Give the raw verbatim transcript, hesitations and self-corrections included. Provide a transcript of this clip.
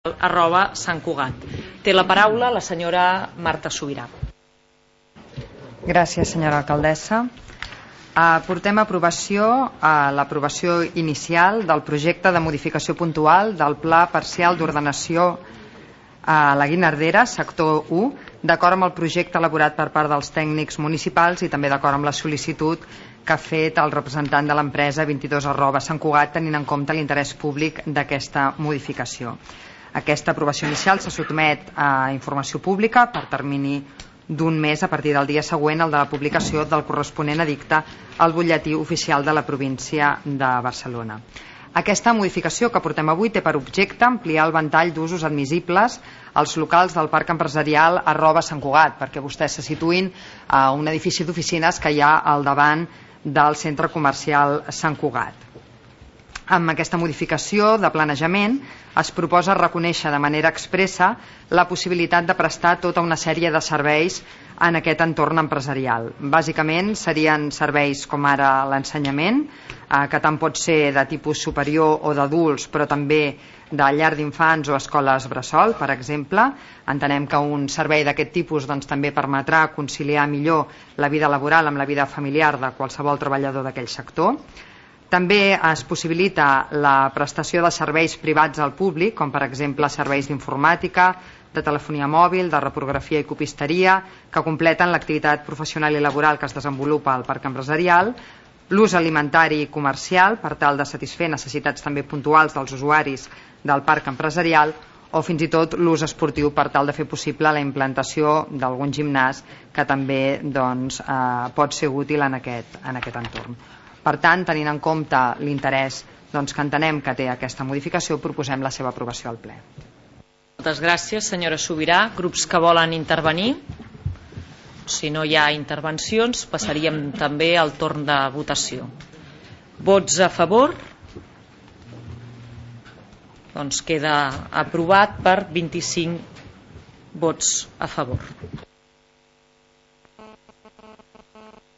arroba Sant Cugat. Té la paraula la senyora Marta Subirà. Gràcies, senyora alcaldessa. Portem a aprovació a l'aprovació inicial del projecte de modificació puntual del Pla Parcial d'Ordenació a la Guinardera, sector u, d'acord amb el projecte elaborat per part dels tècnics municipals i també d'acord amb la sol·licitud que ha fet el representant de l'empresa vint-i-dos arroba Sant Cugat, tenint en compte l'interès públic d'aquesta modificació. Aquesta aprovació inicial se sotmet a informació pública per termini d'un mes a partir del dia següent al de la publicació del corresponent edicte al butlletí oficial de la província de Barcelona. Aquesta modificació que portem avui té per objecte ampliar el ventall d'usos admissibles als locals del Parc Empresarial arroba Sant Cugat, perquè vostès se situïn a un edifici d'oficines que hi ha al davant del centre comercial Sant Cugat. Amb aquesta modificació de planejament es proposa reconèixer de manera expressa la possibilitat de prestar tota una sèrie de serveis en aquest entorn empresarial. Bàsicament serien serveis com ara l'ensenyament, eh, que tant pot ser de tipus superior o d'adults, però també de llar d'infants o escoles bressol, per exemple. Entenem que un servei d'aquest tipus doncs, també permetrà conciliar millor la vida laboral amb la vida familiar de qualsevol treballador d'aquell sector. També es possibilita la prestació de serveis privats al públic, com per exemple serveis d'informàtica, de telefonia mòbil, de reprografia i copisteria, que completen l'activitat professional i laboral que es desenvolupa al parc empresarial, l'ús alimentari i comercial per tal de satisfer necessitats també puntuals dels usuaris del parc empresarial, o fins i tot l'ús esportiu per tal de fer possible la implantació d'algun gimnàs que també doncs, eh, pot ser útil en aquest, en aquest entorn. Per tant, tenint en compte l'interès doncs, que entenem que té aquesta modificació, proposem la seva aprovació al ple. Moltes gràcies, senyora Subirà. Grups que volen intervenir? Si no hi ha intervencions, passaríem també al torn de votació. Vots a favor? Doncs queda aprovat per vint-i-cinc vots a favor.